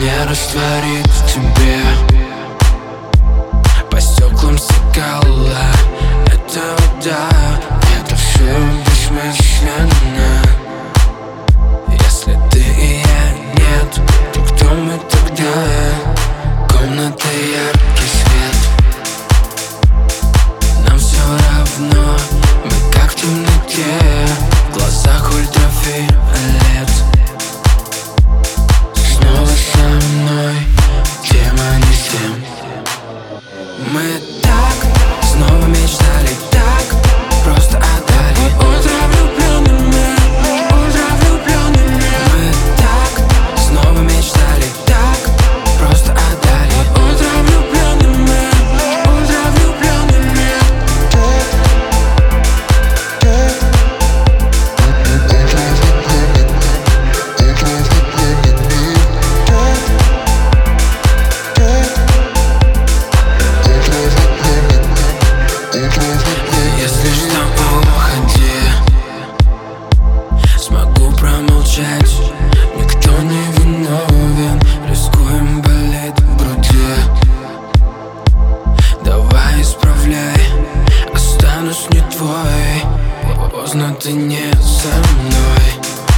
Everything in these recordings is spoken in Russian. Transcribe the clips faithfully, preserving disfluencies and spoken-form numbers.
не растворит в тебе. По стеклам стекала эта вода, это все бессмысленно. Если ты и я нет, то кто мы тогда? Комната, яркий свет. Нам все равно, мы как в темноте. В глазах ультрафиолет. Снова со мной, тема не с тем. Мы так, снова мечтали так, просто отдали утро влюбленными, утро влюбленными. Мы так, снова мечтали так, просто отдали утро влюбленными, утро влюбленными. Если что, уходи, смогу промолчать. Никто не виновен, рискуем, болит в груди. Давай исправляй, останусь не твой. Поздно, ты не со мной.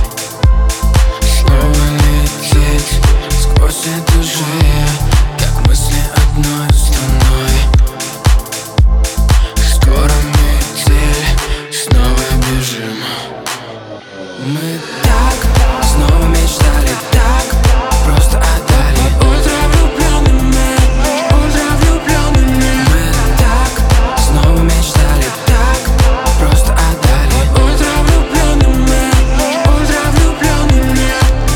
Снова лететь сквозь этажи, как мысли одной страной. Скоро метель, снова бежим. Мы так, снова мечтали так, просто отдали утро влюбленными, утро влюбленными. Мы так, снова мечтали так, просто отдали утро влюбленными, утро влюбленными.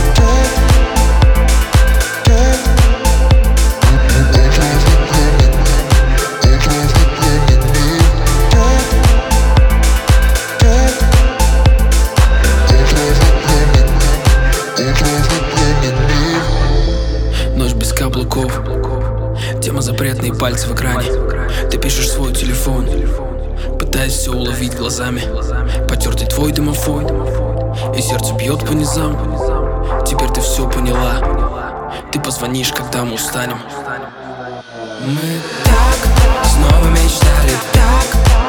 Ночь без каблуков, тема запретные пальцы в экране. Ты пишешь свой телефон, пытаясь все уловить глазами. Потертый твой домофон, и сердце бьет по низам. Теперь ты все поняла, ты позвонишь, когда мы устанем. Мы так, снова мечтали так,